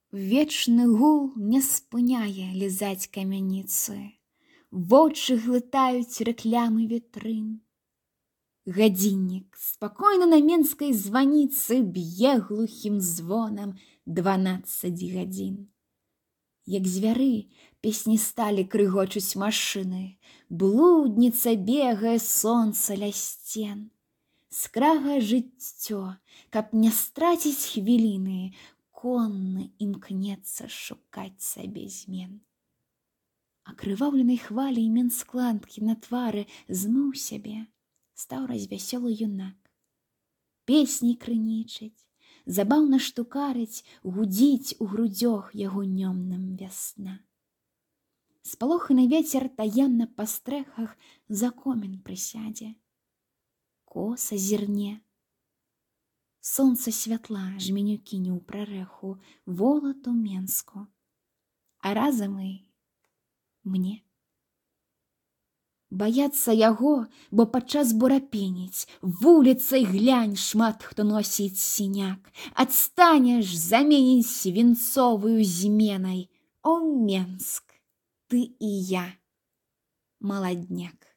Вечны гул не спыняе лізаць камяніцы, вочы глытаюць рэклямы вітрын. Гадзіннік спакойна на менскай званіцы б'е глухім звонам 12 гадзін. Як звяры песні сталі крыгочуць машыны, блудніца бегае сонца ля сцен. Скрага жыццё, каб не страціць хвіліны, конны імкнецца шукаць сабе змен. Акрываўленай хваляй менскланткі на твары змыў сябе, стаў развясёлы юнак. Песні крынічыць, забаўна штукарыць, гудзіць у грудзях яго нёмным вясна. Спалоханы вецер таемна па стрэхах за комін прысядзе. Коса зірне. Сонца святла жменю кіне ў прарэху волату Менску, а разам і мне. Баяцца яго, бо падчас бурапеніць, вуліцай глянь, шмат хто носіць сіняк. Адстанеш, заменіць свінцовую зменай. О, Менск, ты і я, маладняк.